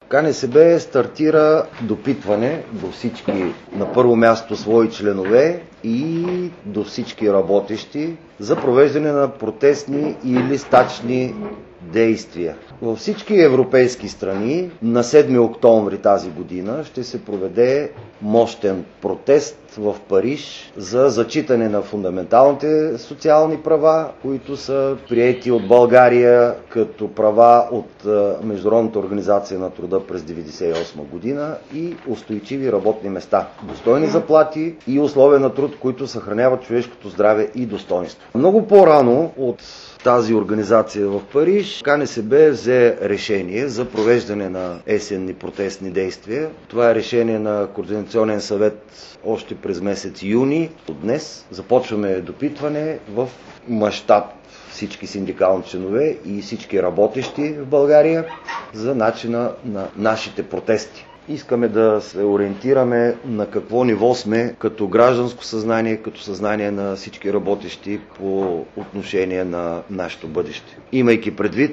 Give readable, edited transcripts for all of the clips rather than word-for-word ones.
КНСБ стартира допитване до всички, на първо място свои членове и до всички работещи за провеждане на протестни или стачни действия. Във всички европейски страни на 7 октомври тази година ще се проведе мощен протест в Париж за зачитане на фундаменталните социални права, които са приети от България като права от Международната организация на труда през 1998 година и устойчиви работни места, достойни заплати и условия на труд, които съхраняват човешкото здраве и достоинство. Много по-рано от тази организация в Париж, КНСБ взе решение за провеждане на есенни протестни действия. Това е решение на Координационен съвет още през месец юни. От днес започваме допитване в мащаб всички синдикални членове и всички работещи в България за начина на нашите протести. Искаме да се ориентираме на какво ниво сме като гражданско съзнание, като съзнание на всички работещи по отношение на нашето бъдеще. Имайки предвид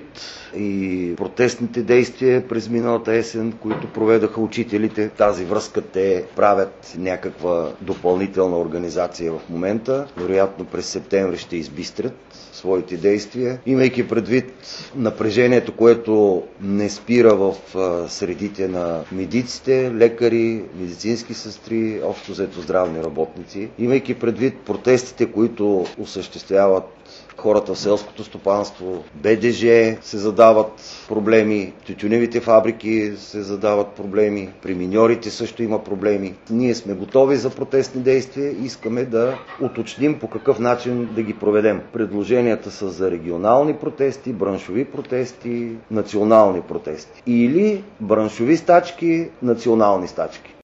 и протестните действия през миналата есен, които проведаха учителите, тази връзка те правят някаква допълнителна организация в момента. Вероятно през септември ще избистрят своите действия. Имайки предвид напрежението, което не спира в средите на медиците, лекари, медицински сестри, общо взето здравни работници, имайки предвид протестите, които осъществяват хората в селското стопанство, БДЖ се задават проблеми, тютюневите фабрики се задават проблеми, при миньорите също има проблеми. Ние сме готови за протестни действия и искаме да уточним по какъв начин да ги проведем. Предложенията са за регионални протести, браншови протести, национални протести. Или браншови стачки, национални стачки.